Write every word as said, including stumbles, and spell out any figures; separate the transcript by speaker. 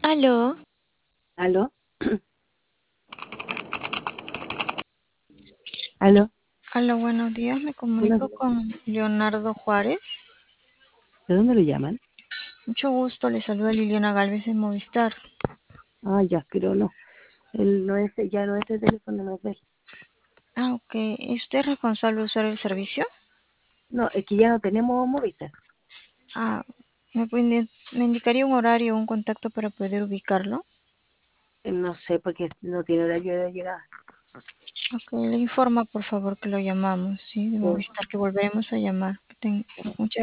Speaker 1: Aló,
Speaker 2: ¿Aló? ¿Aló?
Speaker 1: aló, buenos días. Me
Speaker 2: Buenos
Speaker 1: comunico
Speaker 2: días.
Speaker 1: con Leonardo Juárez.
Speaker 2: ¿De dónde lo llaman?
Speaker 1: Mucho gusto, le saluda Liliana Galvez de Movistar.
Speaker 2: Ah, ya, pero no. Él no es, ya no es el teléfono, no es de él.
Speaker 1: Ah, ok. ¿Es usted responsable de usar el servicio?
Speaker 2: No, es que ya no tenemos Movistar.
Speaker 1: Ah, ¿me, puede indi- me indicaría un horario o un contacto para poder ubicarlo?
Speaker 2: Eh, No sé, porque no tiene horario de llegada.
Speaker 1: Ok, le informa por favor que lo llamamos, ¿sí? De
Speaker 2: Eh,
Speaker 1: Movistar, que volveremos a llamar. Que ten- Muchas